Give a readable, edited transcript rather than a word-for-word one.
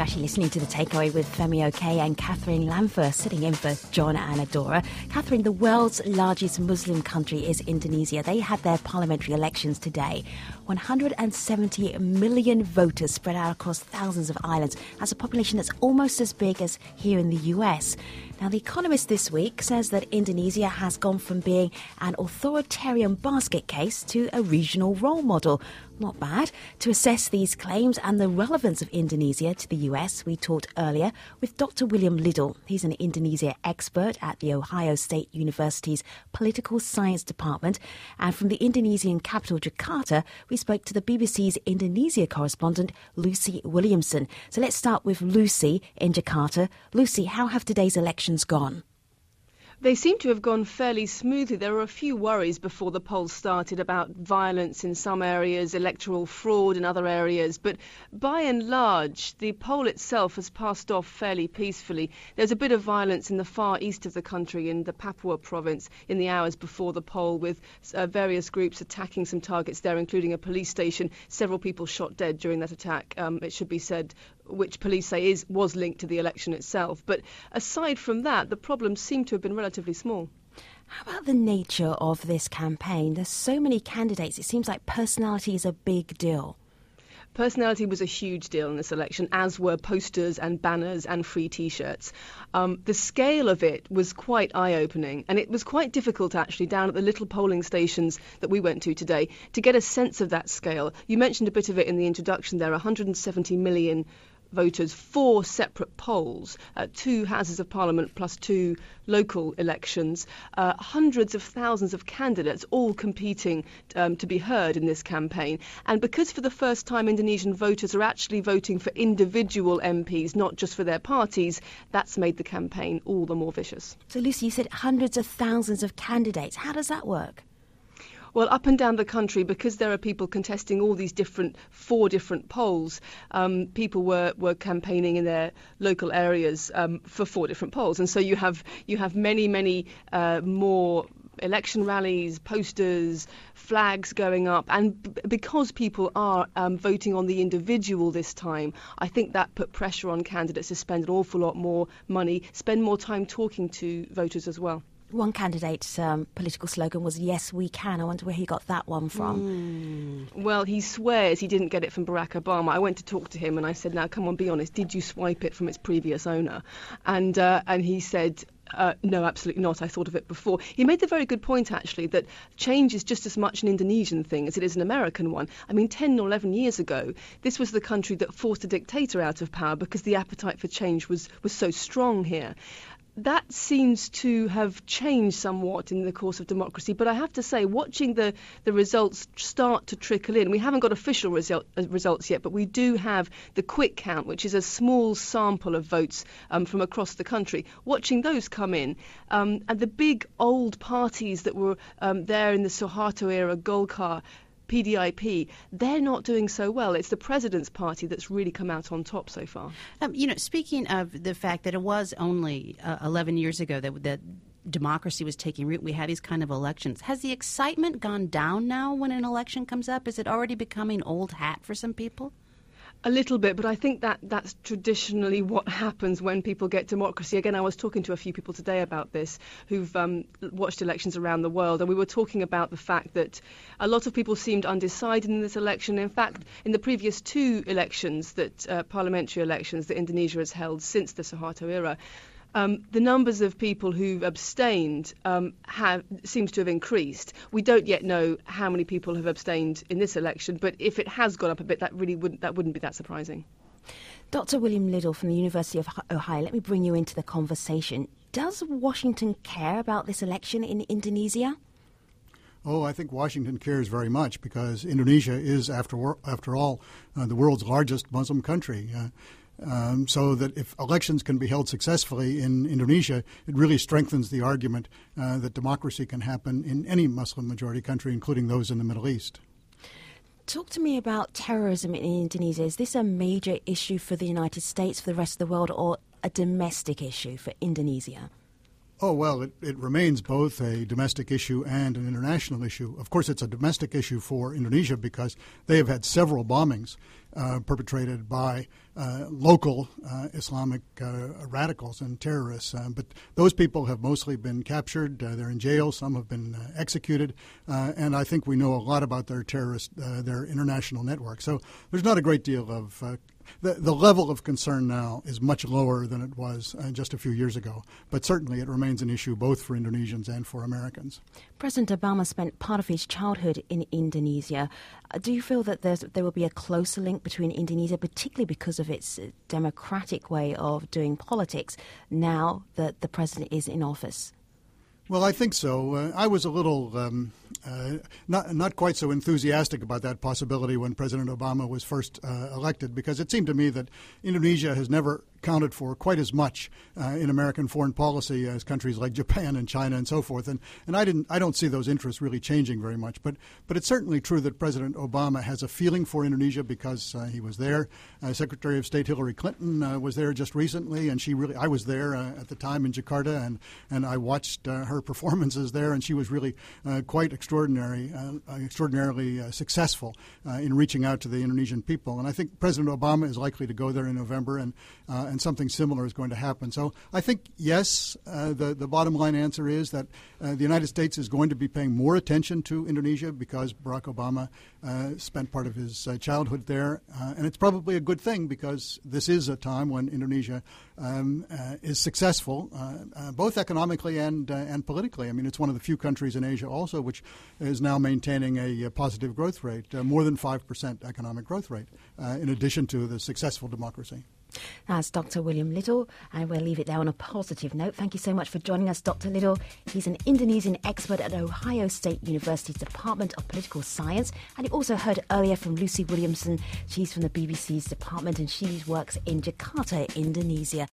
actually listening to The Takeaway with Femi Oke and Catherine Lanfer sitting in for John and Adora. Catherine, the world's largest Muslim country is Indonesia. They had their parliamentary elections today. 170 million voters spread out across thousands of islands. That's a population that's almost as big as here in the US. Now, The Economist this week says that Indonesia has gone from being an authoritarian basket case to a regional role model. Not bad. To assess these claims and the relevance of Indonesia to the US, we talked earlier with Dr. William Liddle. He's an Indonesia expert at the Ohio State University's Political Science Department. And from the Indonesian capital, Jakarta, we spoke to the BBC's Indonesia correspondent, Lucy Williamson. So let's start with Lucy in Jakarta. Lucy, how have today's elections gone? They seem to have gone fairly smoothly. There were a few worries before the polls started about violence in some areas, electoral fraud in other areas. But by and large, the poll itself has passed off fairly peacefully. There's a bit of violence in the far east of the country, in the Papua province, in the hours before the poll, with various groups attacking some targets there, including a police station. Several people shot dead during that attack, it should be said, which police say was linked to the election itself. But aside from that, the problems seem to have been relatively small. How about the nature of this campaign? There's so many candidates. It seems like personality is a big deal. Personality was a huge deal in this election, as were posters and banners and free T-shirts. The scale of it was quite eye-opening, and it was quite difficult, actually, down at the little polling stations that we went to today, to get a sense of that scale. You mentioned a bit of it in the introduction there, 170 million voters, 4 separate polls, 2 Houses of Parliament plus 2 local elections, hundreds of thousands of candidates all competing to be heard in this campaign. And because for the first time Indonesian voters are actually voting for individual MPs, not just for their parties, that's made the campaign all the more vicious. So Lucy, you said hundreds of thousands of candidates. How does that work? Well, up and down the country, because there are people contesting all these 4 different polls, people were campaigning in their local areas for 4 different polls. And so you have many more election rallies, posters, flags going up. And because people are voting on the individual this time, I think that put pressure on candidates to spend an awful lot more money, spend more time talking to voters as well. One candidate's political slogan was, "Yes, we can." I wonder where he got that one from. Well, he swears he didn't get it from Barack Obama. I went to talk to him and I said, now, come on, be honest. Did you swipe it from its previous owner? And he said, no, absolutely not. I thought of it before. He made the very good point, actually, that change is just as much an Indonesian thing as it is an American one. I mean, 10 or 11 years ago, this was the country that forced a dictator out of power because the appetite for change was so strong here. That seems to have changed somewhat in the course of democracy. But I have to say, watching the results start to trickle in, we haven't got official results yet, but we do have the quick count, which is a small sample of votes from across the country. Watching those come in, and the big old parties that were there in the Suharto era, Golkar, PDIP, they're not doing so well. It's the president's party that's really come out on top so far. Speaking of the fact that it was only 11 years ago that democracy was taking root, we had these kind of elections. Has the excitement gone down now when an election comes up? Is it already becoming old hat for some people? A little bit, but I think that's traditionally what happens when people get democracy. Again, I was talking to a few people today about this who've watched elections around the world, and we were talking about the fact that a lot of people seemed undecided in this election. In fact, in the previous 2 elections, parliamentary elections that Indonesia has held since the Suharto era, the numbers of people who've abstained seems to have increased. We don't yet know how many people have abstained in this election, but if it has gone up a bit, that wouldn't be that surprising. Dr. William Liddle from the University of Ohio, let me bring you into the conversation. Does Washington care about this election in Indonesia? Oh, I think Washington cares very much because Indonesia is, after all, the world's largest Muslim country. So that if elections can be held successfully in Indonesia, it really strengthens the argument that democracy can happen in any Muslim-majority country, including those in the Middle East. Talk to me about terrorism in Indonesia. Is this a major issue for the United States, for the rest of the world, or a domestic issue for Indonesia? Oh, well, it remains both a domestic issue and an international issue. Of course, it's a domestic issue for Indonesia because they have had several bombings perpetrated by local Islamic radicals and terrorists. But those people have mostly been captured. They're in jail. Some have been executed. And I think we know a lot about their their international network. So there's not a great deal of the level of concern now is much lower than it was just a few years ago. But certainly it remains an issue both for Indonesians and for Americans. President Obama spent part of his childhood in Indonesia. Do you feel that there will be a closer link between Indonesia, particularly because of its democratic way of doing politics, now that the president is in office? Well, I think so. I was a little not quite so enthusiastic about that possibility when President Obama was first elected, because it seemed to me that Indonesia has never accounted for quite as much in American foreign policy as countries like Japan and China and so forth. And I don't see those interests really changing very much. But it's certainly true that President Obama has a feeling for Indonesia because he was there. Secretary of State Hillary Clinton was there just recently, and I was there at the time in Jakarta, and I watched her performances there, and she was really quite extraordinarily successful in reaching out to the Indonesian people. And I think President Obama is likely to go there in November, and something similar is going to happen. So I think, yes, the bottom line answer is that the United States is going to be paying more attention to Indonesia because Barack Obama spent part of his childhood there. And it's probably a good thing because this is a time when Indonesia is successful, both economically and politically. I mean, it's one of the few countries in Asia also which is now maintaining a positive growth rate, more than 5% economic growth rate, in addition to the successful democracy. That's Dr. William Little, and we'll leave it there on a positive note. Thank you so much for joining us, Dr. Little. He's an Indonesian expert at Ohio State University's Department of Political Science, and you also heard earlier from Lucy Williamson. She's from the BBC's department, and she works in Jakarta, Indonesia.